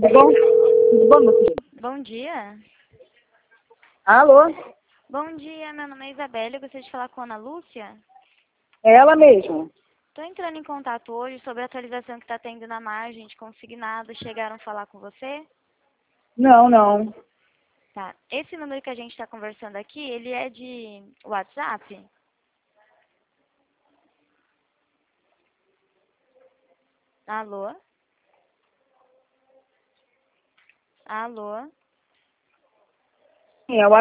bom? Tudo bom, meu filho? Bom dia. Alô? Bom dia, meu nome é Isabela. Eu gostaria de falar com a Ana Lúcia. É ela mesmo. Estou entrando em contato hoje sobre a atualização que está tendo na margem de consignado. Chegaram a falar com você? Não, não. Tá. Esse número que a gente está conversando aqui, ele é de WhatsApp? Alô? Alô? É o